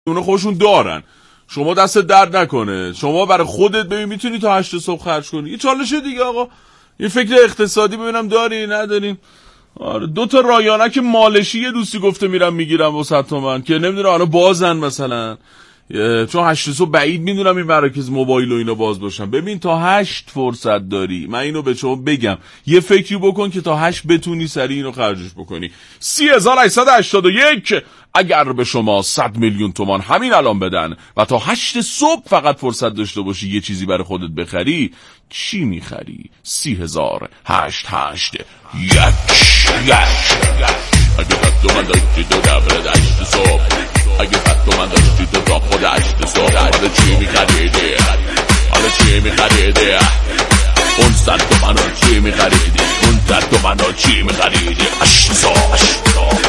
اونا خودشون دارن. شما دست درد نکنه، شما برای خودت ببین میتونی تا 8 صبح خرج کنی. یه چالشه دیگه آقا، یه فکر اقتصادی ببینم داری نداریم. آره 2 تا رایانک مالشی یه دوستی گفته میرم میگیرم و 100 تومن که نمیدونه حالا بازن مثلا، چون 8 صبح بعید میدونم این مراکز موبایل و اینا باز باشن. ببین تا 8 فرصت داری، من اینو به شما بگم یه فکری بکن که تا 8 بتونی سریع اینو خرجش بکنی. 3881 اگر به شما 100 میلیون تومان همین الان بدن و تا 8 صبح فقط فرصت داشته باشی یه چیزی برای خودت بخری، چی میخری؟ 3881 اگه 100 تومن داشتی تو قبل 8 صبح، اگه 100 تومن داشتی تو تا خود 8 صبح، حالا چی میخریدی؟ حالا چی میخریدی؟ اون 100 تومن رو چی میخریدی؟ اون 100 تومن رو چی میخریدی؟ 8 صبح 8 صبح.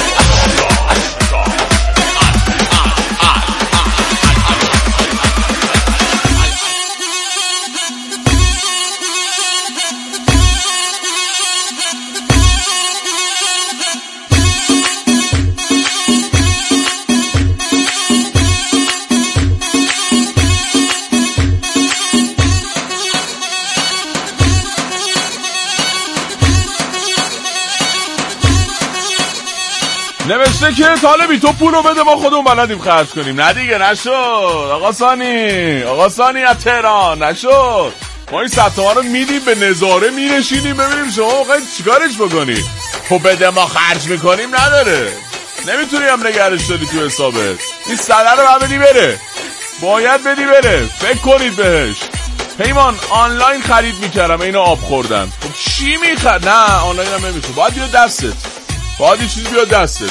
نوشته که طالبی تو پولو بده ما خودمون بلدیم خرج کنیم. نه دیگه نشد آقا سانی از تهران نشد. ما این 100 تومن رو میدیم به نظاره میرشینیم ببینیم شما موقعی چیکارش بکنی. تو بده ما خرج میکنیم نداره، نمیتونی هم نگرش داری تو حسابت. این 100 رو هم بدی بره، باید بدی بره، فکر کنید بهش. پیمان آنلاین خرید میکردم اینو آب خوردن. خب چی میخرد؟ نه آنلاین هم نمیشه، باید بیاد دستت، باید یه چیزی بیاد دستت.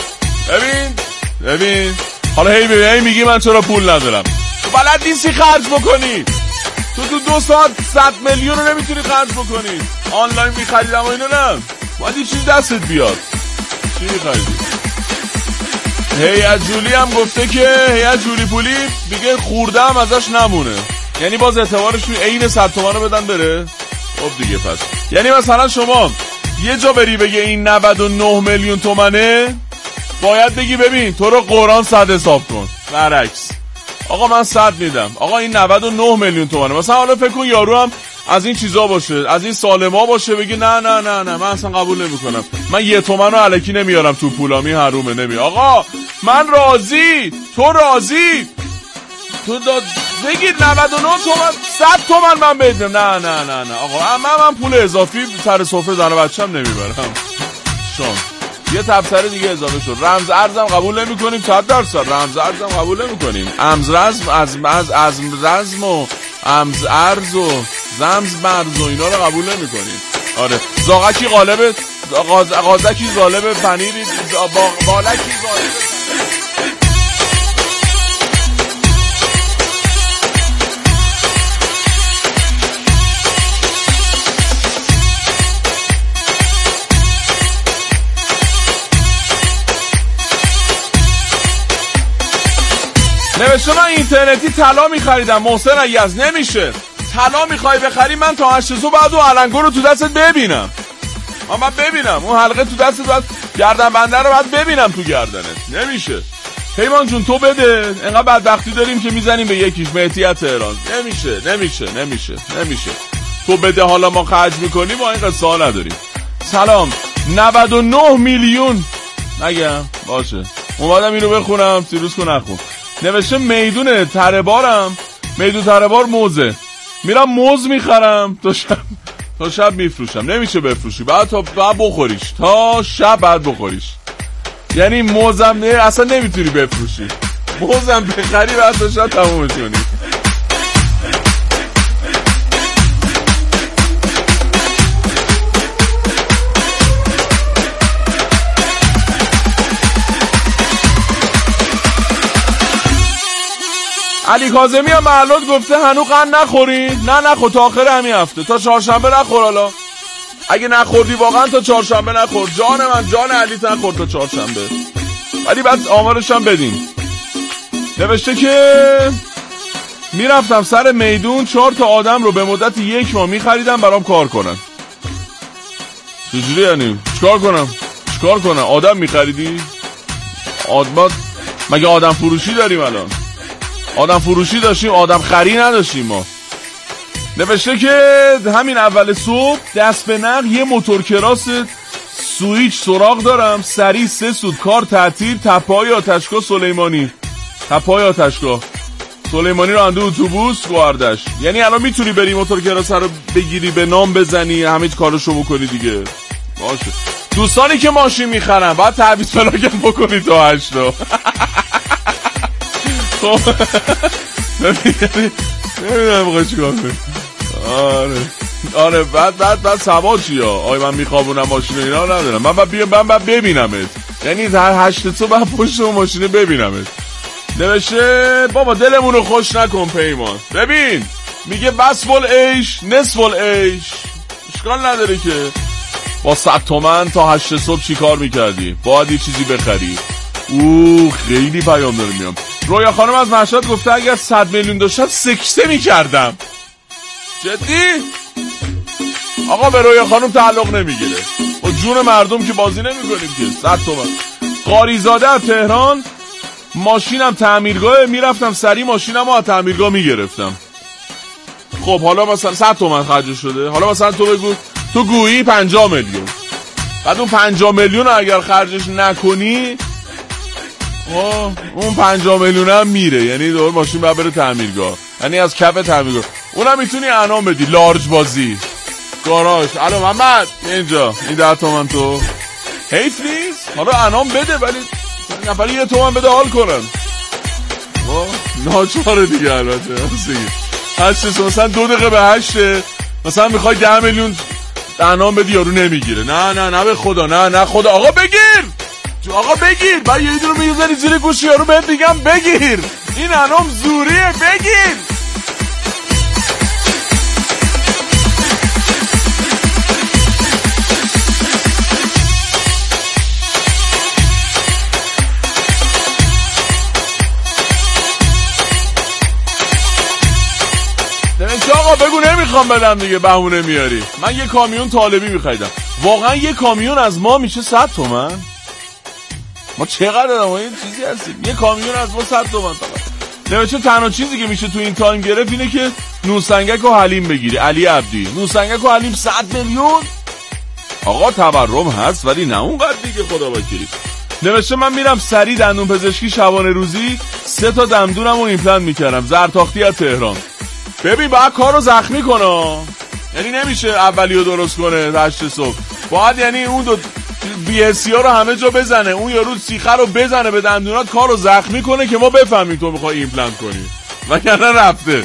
ببین حالا هی میگی من چرا پول ندارم. تو بلد نیستی خرج بکنی. تو 2 ساعت 100 میلیون رو نمیتونی خرج بکنی. آنلاین میخریدم و اینو نه، باید یه چیزی دستت بیاد. چی میخریدی؟ هیئت جولی هم گفته که هیئت جولی پولی دیگه خورده هم ازش نمونه، یعنی باز اعتبارش عین 100 تومن رو بدن بره. خب دیگه پس یعنی مثلا شما یه جا بری بگه این 99 میلیون تومنه، باید بگی ببین تو رو قرآن 100 حساب کن. برعکس آقا من 100 میدم، آقا این 99 میلیون تومنه. مثلا حالا فکر کن یارو هم از این چیزا باشه، از این سالما باشه، بگی نه من اصلا قبول نمیکنم، من 1 تومن رو الکی نمیارم تو پولامی، حرومه. نمی آقا من راضی، تو راضی، تو بگید 99 تومن 100 تومن من بدم. نه آقا من پول اضافی سر سفره زن و بچه‌م نمیبرم. شون یه تبصره دیگه اضافه شد. رمز ارزم قبول نمی‌کنیم 100%. رمز ارزم قبول نمی‌کنیم. امز رزم و امز ارز و زمز مرز و اینا رو قبول نمی‌کنیم. آره زاغکی غالب قازکی غالب پنیری بالکی غالب. نوشته من اینترنتی طلا می‌خریدم محسن عیاز. نمیشه، طلا می‌خوای بخری من تا 8 صبح بعد اون علنگو رو تو دستت ببینم. من ببینم اون حلقه تو دستت، بعد گردن بنده رو بعد ببینم تو گردنت. نمیشه. پیمان جون تو بده، انقدر بدبختی داریم که میزنیم به یکیش مهدیت تهران. نمیشه. تو بده حالا ما خرج می‌کنیم، ما این قصه ها نداریم. سلام 99 میلیون نگم باشه، اومدم اینو بخونم، سیروس کن نخون. نوشته میدون تره‌بار موزه، میرم موز میخرم تا شب میفروشم. نمیشه بفروشی، بعد بخوریش تا شب، بعد بخوریش. یعنی موزم اصلا نمیتونی بفروشی، موزم بخری بعد تا شب تمومش کنی. علی کاظمی هم معلوم گفته هنو قند نخوری. نه نخور تا آخر همین هفته، تا چهارشنبه نخور. حالا اگه نخوردی واقعا تا چهارشنبه نخور. جان من جان علی نخور تا چهارشنبه، ولی بعد آمارش هم بدین. نوشته که میرفتم سر میدون 4 تا آدم رو به مدت 1 ماه میخریدم برام کار کنن. چجوری یعنی؟ چیکار کنم؟ آدم میخریدی؟ آدم مگه آدم فروشی داریم الان؟ آدم فروشی داشتیم، آدم خری نداشتیم ما. نوشته که همین اول صبح دست به نقل یه موتور کراس سویچ سراغ دارم، سریع 3 سود، کار تعطیل، تپه‌های آتشگاه سلیمانی. تپه‌های آتشگاه سلیمانی راننده اتوبوس گواردش. یعنی الان میتونی بری موتور کراس رو بگیری، به نام بزنی، همه کارشو بکنی دیگه. باشه. دوستانی که ماشین میخرن باید تعویض پلاکم بکنی تا 8 تا. خب نمیدونم موقع چیکار کنی. آره بعد سوار چی ها؟ آی من میخوابونم ماشین اینا ندارم. من باید ببینمت. یعنی هر 8 تا باید پشت اون ماشینه ببینمت. نوشته بابا دلمونو خوش نکن پیمان. ببین میگه بس فل ایش نصف العیش. اشکال نداره که با 100 تومن تا 8 صبح چی کار میکردی؟ باید یه چیزی بخری. خیلی پیام داره میام. رویا خانم از مشهد گفته اگر 100 میلیون داشتم سکته میکردم. جدی؟ آقا به رویا خانم تعلق نمیگیره. با جون مردم که بازی نمیکنیم که. 100 تومن. قاریزاده از تهران ماشینم تعمیرگاه، میرفتم سری ماشینم از تعمیرگاه میگرفتم. خب حالا مثلا 100 تومن خرج شده. حالا مثلا تو بگو تو گویی 50 میلیون. بعد اون 50 میلیون اگر خرجش نکنی اون 50 میلیون هم میره. یعنی دور ماشین باید بره تعمیرگاه. یعنی از کف تعمیرگاه اونم میتونی انعام بدی. لارج بازی گاراژ. الو محمد اینجا این 10 تومن تو حیف نیست. حالا انعام بده ولی نفری 1 تومن بده حال کنن. ناچاره دیگه. البته 8 مثلا 2 دقیقه به 8 مثلا میخوای 10 میلیون انعام بدی یارو نمیگیره. نه به خدا نه خدا. آقا بگیر بعد یه دونه میذاری زیر گوش یارو بهت میگم بگیر. این انعام زوریه بگیر. آقا بگو نمیخوام بدم دیگه بهونه میاری. من یه کامیون طالبی میخریدم. واقعا یه کامیون از ما میشه 100 تومن. ما چقدر دادم این چیزی هستیم. یه کامیون از ما 100 تومن فقط. نمیشه. تنها چیزی که میشه تو این تایم گرفت اینه که نوسنگک و حلیم بگیری. علی عبدی نوسنگک و حلیم 100 میلیون. آقا تورم هست ولی نه اونقدر دیگه خدا وکیلی. نوشته من میرم سری دندون پزشکی شبانه روزی 3 تا دندونمو ایمپلنت میکردم. زرتاختی از تهران. ببین باید کارو زخمی کنه. یعنی نمیشه اولیو درست کنه 8 صبح. باید یعنی اون دو BSC ها رو همه جا بزنه. اون یارو سیخه رو بزنه به دندونات کارو زخمی کنه که ما بفهمیم تو میخوای ایمپلنت کنی. وگرنه رفته.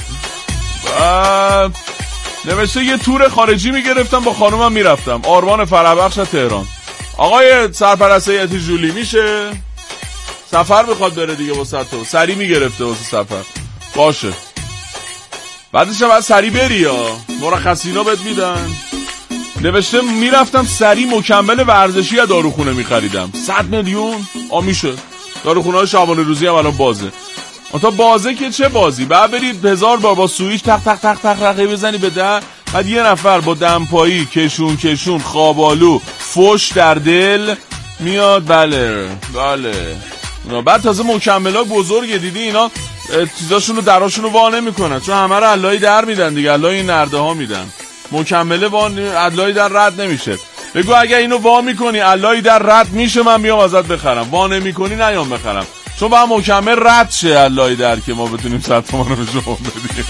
نوشته یه تور خارجی میگرفتم با خانومم میرفتم. آرمان فرهبخش تهران. آقای سرپرست هیئت جولی میشه سفر بخواد بره دیگه واسه تو سری میگرفته واسه سفر. باشه بعدش هم سری بری یا مرخصینا بهت میدن. نوشته میرفتم سری مکمل ورزشی از داروخونه میخریدم. 100 میلیون میشه. داروخونه های شبانه روزی هم الان بازه. تا بازه که چه بازی بعد برید 1000 بار با سویچ تق تق تق تق رقی بزنی به ده. بعد یه نفر با دمپایی کشون خوابالو فوش در دل میاد. بله بعد تازه مکملات بزرگه. دیدی اینا چیزاشون رو دراشون رو وا نمیکنن چون همه رو علای در میدن دیگه. علای این نرده ها میدن. مکمله علای در رد نمیشه. بگو اگه اینو وا میکنی علای در رد میشه من میام ازت بخرم. وا نمیکنی نیام بخرم چون با مکمل رد شه علای در که ما بتونیم 100 تومن رو به شما بدیم.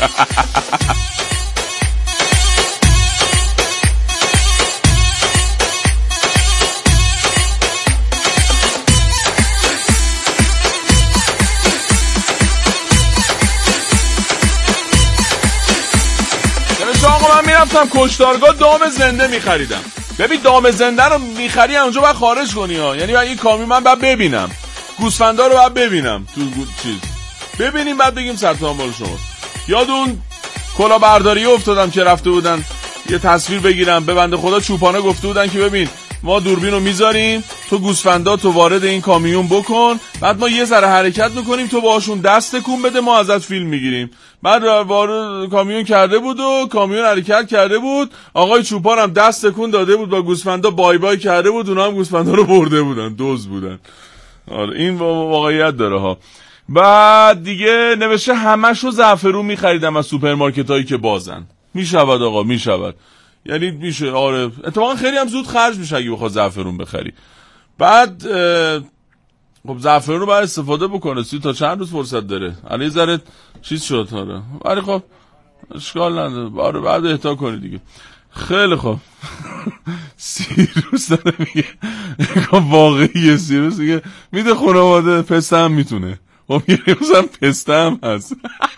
من میرفتم کشتارگاه دام زنده میخریدم. ببین دام زنده رو میخری اونجا باید خارج کنی ها. یعنی این کامی من باید ببینم گوسفندا رو باید ببینم تو چیز ببینیم بعد بگیم 100 تومن مال شماست. یاد اون کلاهبرداری افتادم که رفته بودن یه تصویر بگیرم. به بنده خدا چوپانه گفته بودن که ببین ما دوربین رو میذاریم تو گوسفندا تو وارد این کامیون بکن بعد ما یه ذره حرکت میکنیم تو باهاشون دست تکون بده ما ازت فیلم میگیریم. بعد وارد کامیون کرده بود و کامیون حرکت کرده بود. آقای چوپان هم دست تکون داده بود با گوسفندا بای بای کرده بود. اونا هم گوسفندا رو برده بودن. دزد بودن. آره این واقعیت داره ها. بعد دیگه نوشته همشو زعفرون میخریدم از سوپرمارکت هایی که بازن. میشود آقا میشود، یعنی میشه. آره اتفاقا خیلی هم زود خرج میشه اگه بخواد زعفرون بخری. بعد خب زعفرون رو باید استفاده بکنه. تا چند روز فرصت داره. الان یه ذره چیز شد. آره ولی خب اشکال نداره. آره بعد اهدا کنی دیگه. خیلی خوب. سیروس داره میگه واقعیه. سیروس میگه میده خانواده پسته هم میتونه. خب میگه مثلا پسته هم هست.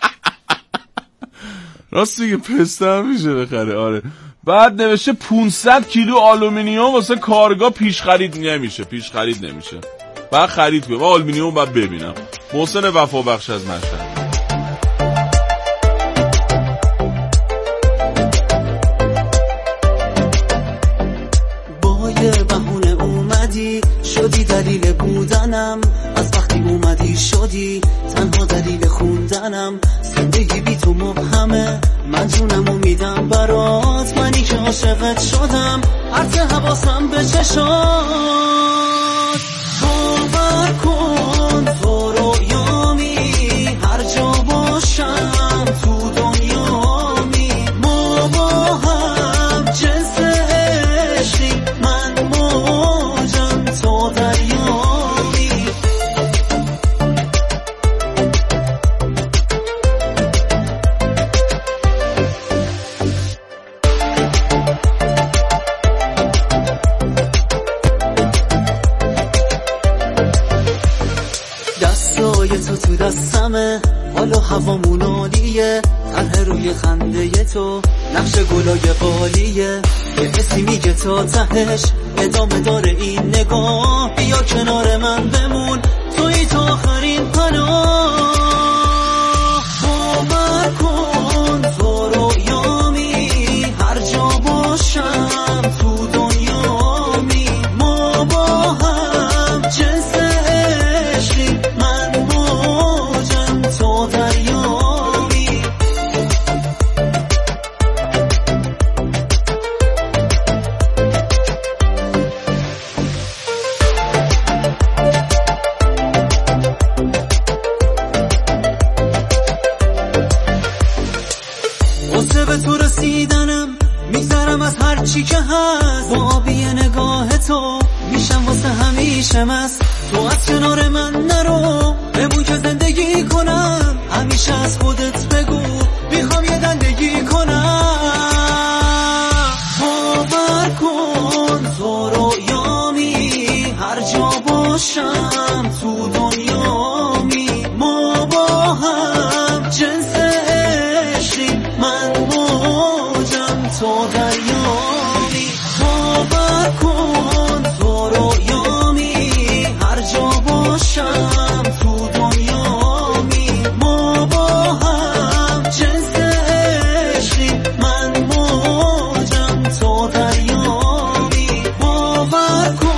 راست میگه پسته هم میشه بخره. آره بعد نوشته 500 کیلو آلومینیوم واسه کارگاه پیش خرید نمیشه. بعد خرید کنم. آلومینیوم بعد ببینم. محسن وفابخش از مشهد. بهونه اومدی شدی دلیل بودنم، از وقتی اومدی شدی تنها دلیل خوندنم. زندگی بی تو مبهمه، من جونمو میدم برات، منی که عاشقت شدم، هرچه حواسم به چشات. باور کن تو رویامی، هر جا باشم تو دنیامی، ما با هم جنس عشقی، من موجم تو دریامی. دستای تو دستمه، حالا هوامون عالیه، طرح روی خنده تو نقش گلای قالیه، یه حسی میگه تا تهش ادامه داره این نگاه، بیا کنار من بمون توی تا آخرین پناه. باور کن تو رویامی، هر جا باشم تو دنیامی، ما با هم جنس عشقی، من موجم تو دریامی. واسه به تو رسیدنم میگذرم از هر چی که هست، با آبی نگاه تو میشم واسه همیشه مست. تو از کنار من نرو، بمون که زندگی کنم، همیشه از خودت بگو میخوام یه زندگی کنم. باور کن تو رویامی، هر جا باشم تو دنیامی، ما با هم جنس عشقی، من موجم تو دریامی. باور کن تو رویامی، هر جا باشم تو دنیامی، ما با هم جنس عشقی، من موجم تو دریامی. باور کن.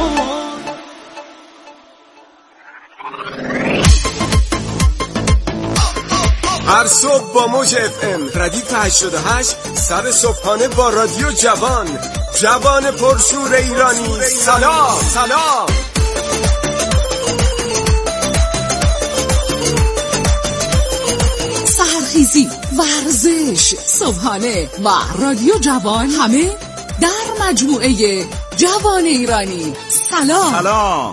هر صبح با موج FM ردیف 88 سر صبحانه با رادیو جوان پرشور ایرانی. سلام سلام. سحرخیزی، ورزش، صبحانه و رادیو جوان، همه در مجموعه جوان ایرانی. سلام سلام.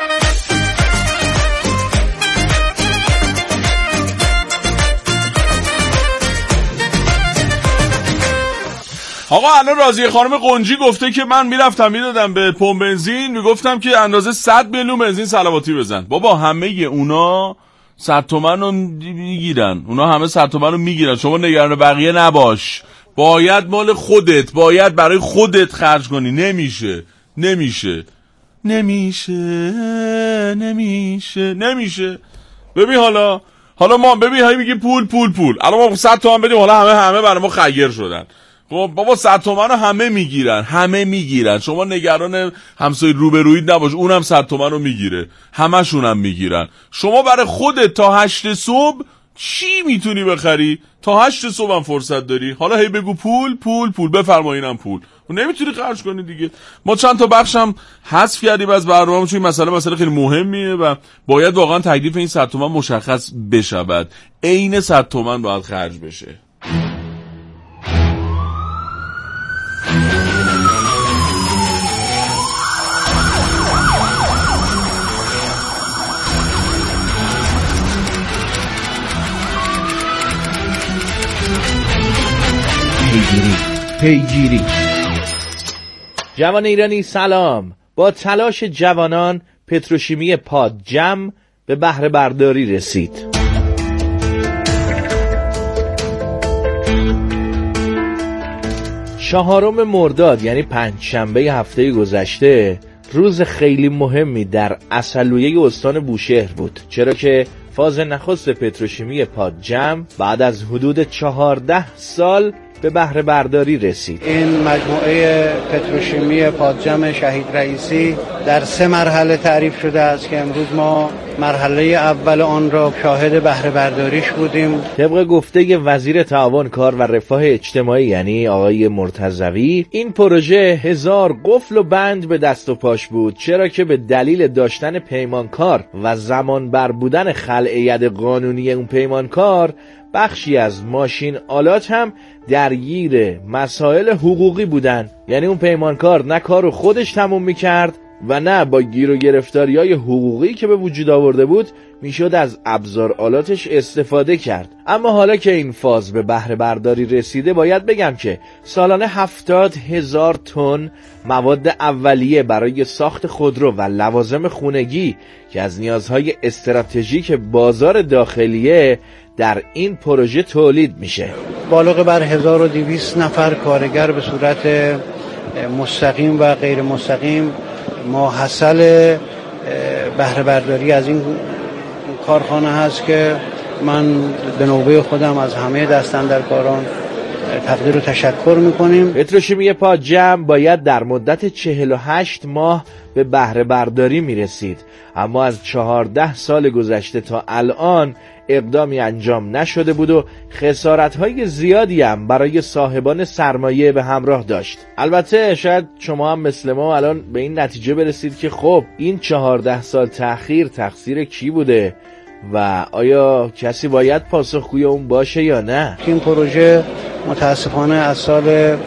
آقا الان راضیه خانم قنجی گفته که من میرفتم میدادم به پمپ بنزین، میگفتم که اندازه 100 میلیون بنزین صلواتی بزن. بابا همه اونا 100 تومن رو میگیرن، اونا همه 100 تومن رو میگیرن. شما نگران بقیه نباش، باید مال خودت، باید برای خودت خرج کنی. نمیشه. ببین حالا ما ببین هی میگی پول الان ما 100 تومن بدیم، حالا همه برای ما خیر شدن. خب بابا 100 تومن رو همه میگیرن. شما نگران همسایه روبرویت نباش، اونم 100 تومن رو میگیره، همشون هم میگیرن. شما برای خودت تا 8 صبح چی میتونی بخری؟ تا 8 صبح هم فرصت داری. حالا هی بگو پول بفرمایینم پول. نمیتونی خرج کنی دیگه. ما چند تا بخشم حذف کردیم از برنامه، چون این مسئله خیلی مهمیه و باید واقعا تکلیف این 100 تومن مشخص بشود. عین 100 تومن باید خرج بشه. پیگیری. جوان ایرانی سلام. با تلاش جوانان پتروشیمی پادجم به بهره برداری رسید. چهارم مرداد یعنی پنجشنبه هفته گذشته روز خیلی مهمی در عسلویه استان بوشهر بود، چرا که فاز نخست پتروشیمی پادجم بعد از حدود 14 سال به بهره برداری رسید. این مجموعه پتروشیمی پادجم شهید رئیسی در 3 مرحله تعریف شده است که امروز ما مرحله اول آن را شاهد بهره برداریش بودیم. طبق گفته وزیر تعاون کار و رفاه اجتماعی یعنی آقای مرتضوی، این پروژه 1000 قفل و بند به دست و پاش بود، چرا که به دلیل داشتن پیمانکار و زمان بر بودن خلع ید قانونی اون پیمانکار، بخشی از ماشین آلات هم درگیر مسائل حقوقی بودن. یعنی اون پیمانکار نه کارو خودش تموم میکرد و نه با گیر و گرفتاریای حقوقی که به وجود آورده بود میشد از ابزار آلاتش استفاده کرد. اما حالا که این فاز به بهره برداری رسیده، باید بگم که سالانه 70,000 تن مواد اولیه برای ساخت خودرو و لوازم خونگی که از نیازهای استراتژیک بازار داخلیه در این پروژه تولید میشه. بالغ بر 1200 نفر کارگر به صورت مستقیم و غیر مستقیم ماحصل بهره برداری از این کارخانه هست که من به نوبه خودم از همه دستاندرکاران تقدیر و تشکر میکنیم. پتروشیمی پادجم باید در مدت 48 ماه به بهره برداری میرسید، اما از 14 سال گذشته تا الان اقدامی انجام نشده بود و خسارت‌های زیادی هم برای صاحبان سرمایه به همراه داشت. البته شاید شما هم مثل ما الان به این نتیجه برسید که خب این 14 سال تأخیر تقصیر کی بوده و آیا کسی باید پاسخگوی اون باشه یا نه؟ این پروژه متاسفانه از سال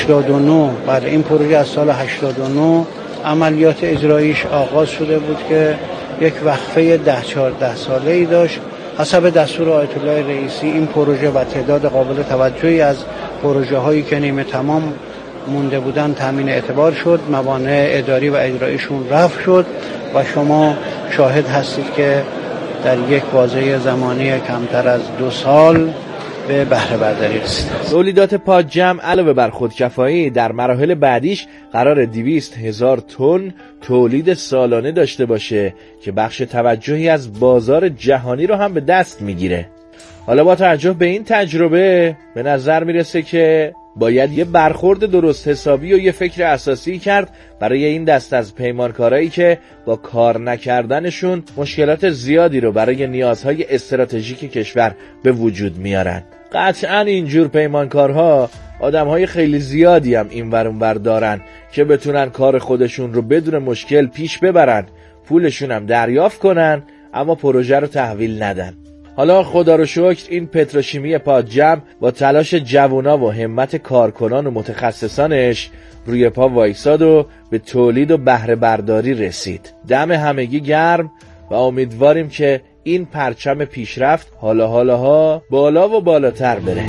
89 بعد این پروژه از سال 89 عملیات اجراییش آغاز شده بود که یک وقفه 10-14 ساله‌ای داشت. حسب دستور آیت الله رئیسی این پروژه و تعداد قابل توجهی از پروژه هایی که نیمه تمام مونده بودن تامین اعتبار شد، موانع اداری و اجراییشون رفع شد و شما شاهد هستید که در یک بازه زمانی کمتر از 2 سال به بهره برداری رسیده. تولیدات پادجم علاوه بر خودکفایی در مراحل بعدیش قرار 200,000 تن تولید سالانه داشته باشه که بخش توجهی از بازار جهانی رو هم به دست میگیره. حالا با توجه به این تجربه به نظر میرسه که باید یه برخورد درست حسابی و یه فکر اساسی کرد برای این دست از پیمانکارایی که با کار نکردنشون مشکلات زیادی رو برای نیازهای استراتژیک کشور به وجود میارن. قطعاً اینجور پیمانکارها آدمهای خیلی زیادی هم این ور اون ور دارن که بتونن کار خودشون رو بدون مشکل پیش ببرن، پولشون هم دریافت کنن اما پروژه رو تحویل ندن. حالا خدا رو شکر این پتروشیمی پادجم با تلاش جوونا و همت کارکنان و متخصصانش روی پا وایساد و به تولید و بهره برداری رسید. دم همگی گرم و امیدواریم که این پرچم پیشرفت حالا بالا و بالاتر بره.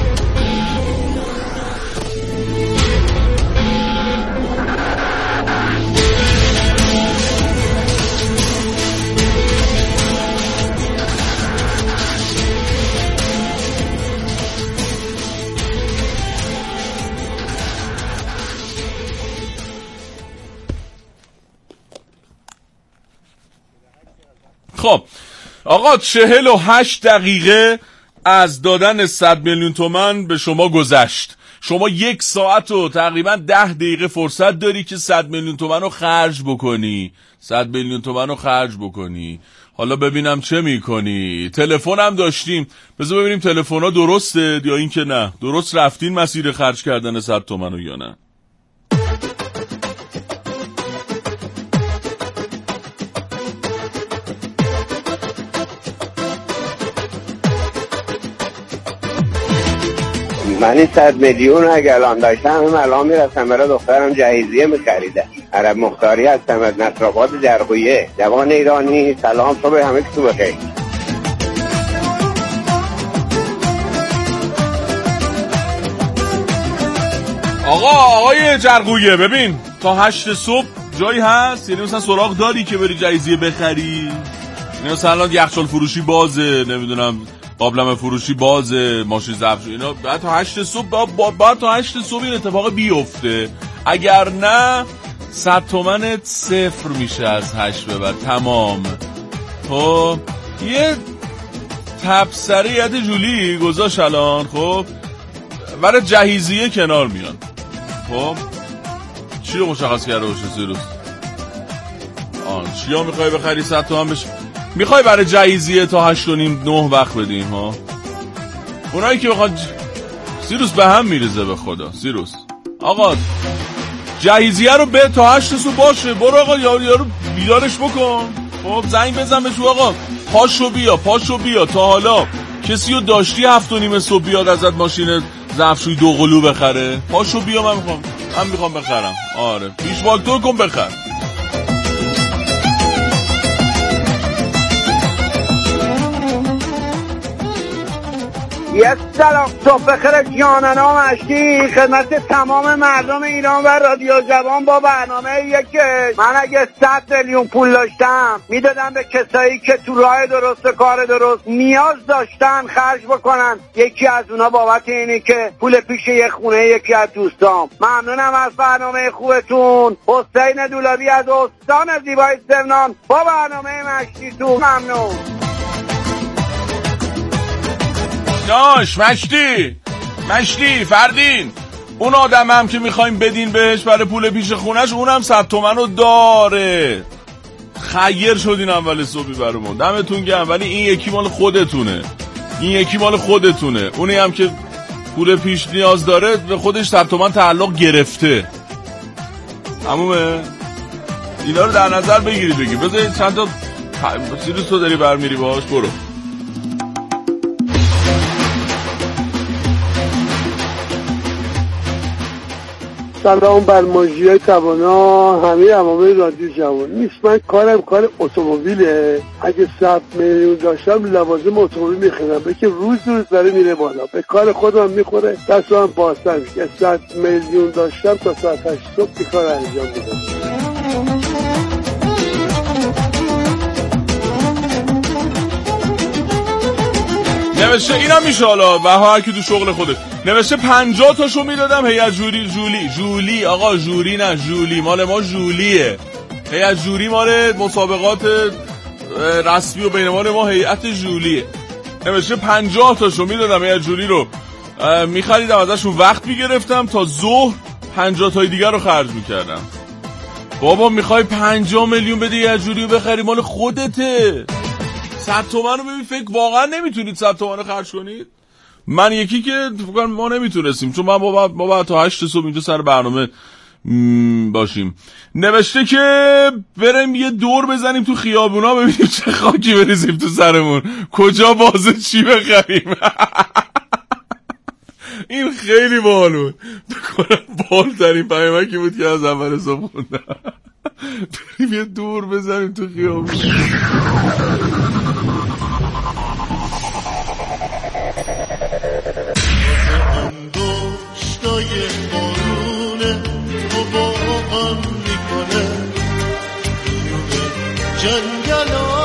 خب آقا 48 دقیقه از دادن 100 میلیون تومان به شما گذشت. شما 1 ساعت و تقریبا 10 دقیقه فرصت داری که 100 میلیون تومان رو خرج بکنی. 100 میلیون تومان رو خرج بکنی. حالا ببینم چه میکنی. تلفن هم داشتیم، بذار ببینیم تلفن ها درسته یا این که نه درست رفتین مسیر خرج کردن 100 تومان رو یا نه. من این 100 میلیون اگه الان داشتم الان میرفتم برای دخترم جهیزیه میخریده. عرب مختاری هستم از نصرآباد جرقویه. جوان ایرانی سلام، صبح همه تو بخیر. آقای جرقویه، ببین تا 8 صبح جایی هست؟ یعنی مثلا سراغ داری که بری جهیزیه بخری؟ یعنی مثلا یخچال فروشی بازه، نمیدونم قابلمه فروشی بازه، ماشین ظرف اینا بعد تا 8 صبح بعد تا 8 صبح این اتفاق بیفته. اگر نه 100 تومنت صفر میشه از 8 به بعد تمام. خب یه تبصریت جولی گذاشت الان، خب برای جهیزیه کنار میان. خب چی رو مشخص کرده باشه سیروس؟ چیا میخوای بخری 100 تومن بشه؟ میخوای برای جهیزیه تا 8:30 9 وقت بدیم ها؟ اونایی که بخواد سیروس به هم میریزه به خدا. سیروس آقا جهیزیه رو به تا 8 صبح باشه. برو آقا یارو بیدارش بکن. خب زنگ بزن بهش آقا پاشو بیا تا حالا کسی رو داشتی 7:30 صبح بیاد ازت ماشین ظرفشویی 2 قلو بخره؟ پاشو بیا، من میخوام بخرم. آره پیش فاکتور کن بخر. یه سلام صبح بخیر جانانا مشتی خدمت تمام مردم ایران و رادیو جوان با برنامه که من اگه 100 میلیون پول داشتم میدادم به کسایی که تو راه درست کار درست نیاز داشتن خرج بکنن. یکی از اونا بابت اینه که پول پیش یه خونه یکی از دوستام. ممنونم از برنامه خوبتون. حسین دولابی از استان زیبای سمنان با برنامه مشتی تو ممنون. داش مشتی فردین اون آدم هم که میخوایم بدین بهش برای پول پیش خونش اونم 100 تومنو داره. خیر شدین اول صبحی برامون، دمتون گرم. ولی این یکی مال خودتونه. اونی هم که پول پیش نیاز داره به خودش 100 تومن تعلق گرفته. تمومه. اینا رو در نظر بگیرید بگید. بذارید چند تا سیروس تو داری برمیری باش. برو. سلام بر ماژیای توانا، همه عوامل رادیو جوان. نیست من کارم کار اتومبیله. اگه 100 میلیون داشتم لوازم اتومبیل میخرم به که روز داره میره بالا، به کار خودم میخوره، دستم بازتر میشه. 100 میلیون داشتم تا ساعت 8 صبح کار انجام میدم. نوشته اینم میشه حالا و هر کی تو شغل خودش نوشته 50 تاشو میدادم هیئت جولی آقا جوری نه جولی مال ما جولیه. هیئت جوری مال مسابقات رسمی و بین ما هیئت جولیه. نوشته 50 تاشو میدادم هیئت جولی رو میخریدم ازشون وقت میگرفتم تا ظهر 50 تای دیگر رو خرج میکردم. بابا میخوای 50 میلیون بدی هیئت جوری رو بخری؟ مال خودته. 100 تومن رو ببین فکر واقعا نمیتونید 100 تومن رو خرج کنید؟ من یکی که فکر ما نمیتونستیم چون من با تا 8 صبح اینجا سر برنامه باشیم. نوشته که بریم یه دور بزنیم تو خیابونا ببینیم چه خاکی بریزیم تو سرمون، کجا بازه چی بخریم. این خیلی باحال بود. بکنم بالترین پیامکی بود که از اول صبح خوندم. بریم یه دور بزنیم تو خیابون. انگشتای بارونه و با هم میکنه جنگلا.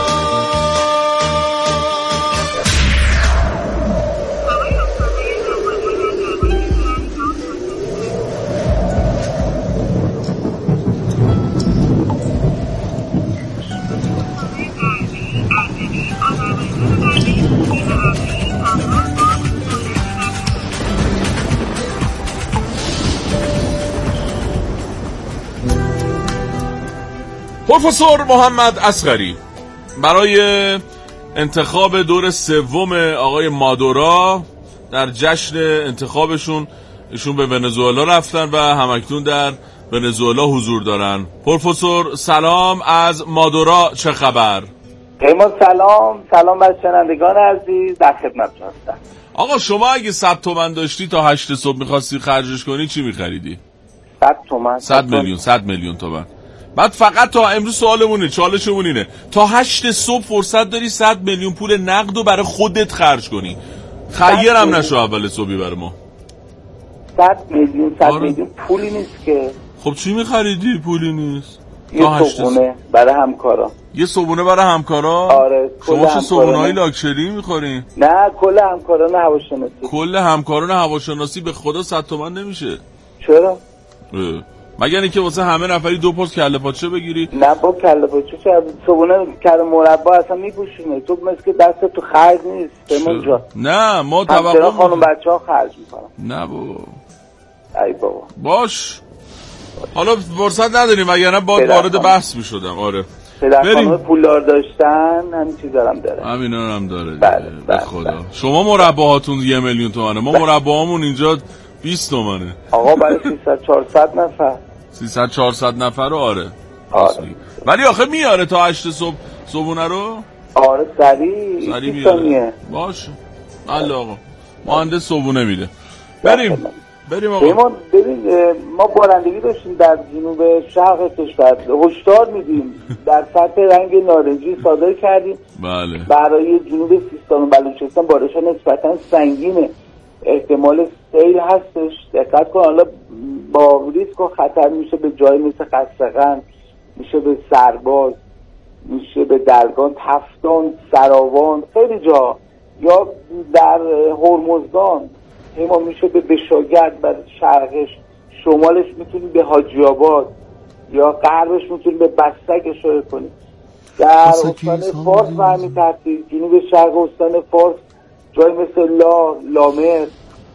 پروفسور محمد اصغری برای انتخاب دور سوم آقای مادورا در جشن انتخابشون ایشون به ونزوئلا رفتن و همکنون در ونزوئلا حضور دارن. پروفسور سلام از مادورا، چه خبر؟ پیمان سلام بر شنوندگان عزیز، در خدمتتون هستم. آقا شما اگه 100 تومن داشتی تا 8 صبح میخواستی خرجش کنی چی میخریدی؟ 100 تومن 100 میلیون تومن. بعد فقط تا امروز سوالمونه، چالشمون اینه، تا 8 صبح فرصت داری 100 میلیون پول نقد رو برای خودت خرج کنی. خیرم نشو اول صبحی برای ما. 100 میلیون پولی نیست که. خب چی میخریدی پولی نیست؟ یه صبحونه برای همکارا. یه صبحونه برای همکارا؟ آره. شما چه صبحونه‌های لاکچری میخورین؟ نه کل همکاران هواشناسی. کل همکاران هواشناسی به خدا 100 تومن نمیشه. چرا؟ مگر اینکه واسه همه نفری 2 پست کله پاچه بگیری؟ نه با کله پاچه صبحونه کره مربا اصلا میپوشونه. تو مثل که دست تو خرج نیست پیمان جان. نه ما توقع خانم بچه‌ها خرج میکنن. نه بابا. ای بابا. باش. حالا فرصت نداریم وگرنه باید وارد بحث میشدم. آره. پدر پولدار داشتن همین چیزا هم داره. همینا هم داره. به خدا. شما مرباهاتون 1 میلیون تومنه. ما مرباهامون اینجا 20 تومنه. آقا برای 300-400 نفر. 300-400 نفر رو آره. ولی آخه میاره تا 8 صبح صبحونه رو؟ آره سریع میاره. باشه. الله آقا. مهندس صبحونه میده. بریم آقا. ببین ما بارندگی داشتیم در جنوب شرق کشور. هشدار میدیم در سطح رنگ نارنجی صادر کردیم. بله. برای جنوب سیستان و بلوچستان بارش‌ها نسبتاً سنگینه. احتمال سیل هستش. دقت کن حالا با ریسک و خطر میشه به جایی مثل قصقن، میشه به سرباز، میشه به درگان، تفتان، سراوان، خیلی جا، یا در هرمزگان ما میشه به بشاگرد، بعد شرقش، شمالش میتونیم به حاجی آباد یا غربش میتونیم به بستک اشاره کنیم. در استان فارس و همین ترتیب جنوب شرق استان فارس جای مثل لامر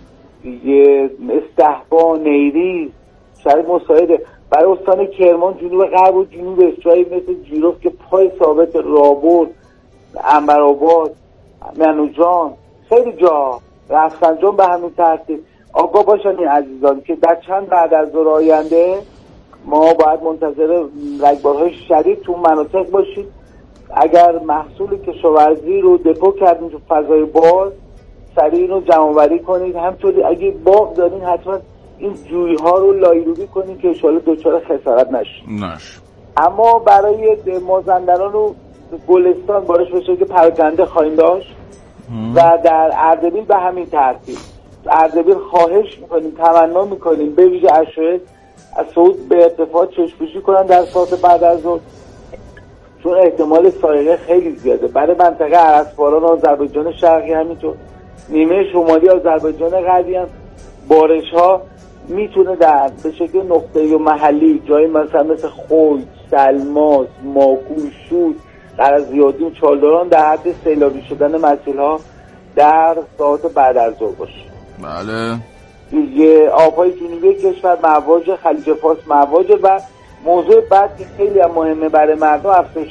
دیگه، استحبا، نیریز شرق مساعده. برای استان کرمان جنوب غرب و جنوبش جایی مثل جیروف که پای ثابت، رابرد، عنبرآباد، منوجان، خیلی جا، رفسنجان به همین ترتیب. آگاه باشن این عزیزان که در چند بعد از ظهر آینده ما باید منتظر رگبارهای شدید تو مناطق باشید. اگر محصول کشاورزی رو دپو کردین تو فضای باز سریع رو جمع‌آوری کنید. همطوری اگه باغ دارین حتما این جوی‌ها رو لایروبی کنید که انشالله دچار خسارت نشید. اما برای مازندران و گلستان بارش بشه که پراکنده خواهیم داشت و در اردبیل به همین ترتیب. اردبیل خواهش میکنیم، تمنا میکنیم به ویژه اشایه از صعود به ارتفاع چشم‌پوشی کنن در ساعت بعد از ظهر، چون احتمال سایقه خیلی زیاده. برای منطقه ارسباران و آذربایجان شرقی همینطور نیمه شمالی آذربایجان غربی هم بارش ها میتونه در به شکل نقطه‌ای و محلی جایی مثل خوی، سلماس، ماکو، شود، قرضیادین، چالداران در حد سیلابی شدن مسیل ها در ساعت بعد از ظهر باشه. بله. دیگه آبهای جنوبی کشور مواج خلیج فارس مواجه. و موضوع بعد که خیلی هم مهمه برای مردم افزایش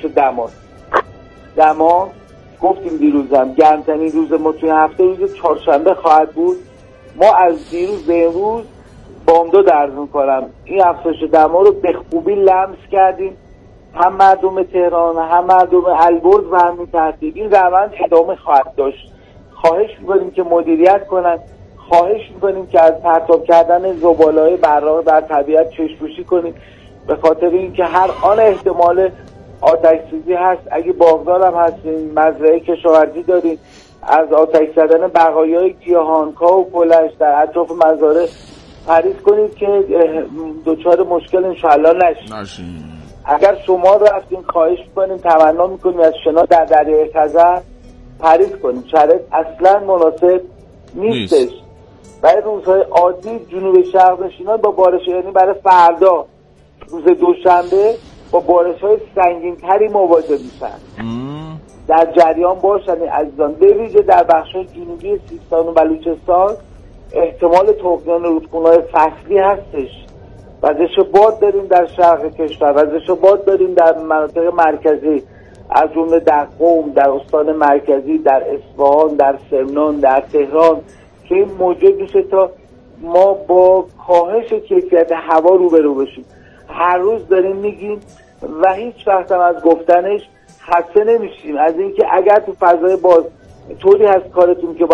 دما گفتیم دیروزم گرمترین روز ما توی هفته روز چهارشنبه خواهد بود. ما از دیروز به امروز بامداد عرض می‌کنم این افزایش دما رو به خوبی لمس کردیم، هم مردم تهران هم مردم البرز و همین ترتیب. این روند ادامه خواهد داشت. خواهش می‌کنیم که مدیریت کنن، خواهش می‌کنیم که از پرتاب کردن زباله‌های براق در طبیعت چشم‌پوشی کنیم، به خاطر اینکه هر آن احتمال آتش‌سوزی هست. اگه باغدار هم هستین، مزرعه کشاورزی دارین، از آتش زدن بقایای گیاهان، کاه و پلش در اطراف مزارع پرهیز کنید که دچار مشکل انشاءالله نشین. اگر شما رفتین خواهش می‌کنیم، تمنا می‌کنیم از شنا در دریای خزر پرهیز کنیم. شرایط اصلا مناسب نیستش. برای روزهای عادی جنوب شرق نشینان با بارش، یعنی برای فردا روز دوشنبه با بارش‌های سنگین‌تری مواجه میشن. در جریان باشن عزیزان. به ویژه در بخش‌های جنوبی سیستان و بلوچستان احتمال طغیان رودخونه‌های فصلی هستش. وزش باد داریم در شرق کشور، وزش باد داریم در مناطق مرکزی از جمله در قم، در استان مرکزی، در اصفهان، در سمنان، در تهران که این موجب میشه تا ما با کاهش کیفیت هوا روبرو بشیم. هر روز داریم میگیم و هیچ وقت هم از گفتنش خسته نمیشیم از اینکه اگر تو فضای باز طوری هست کارتون که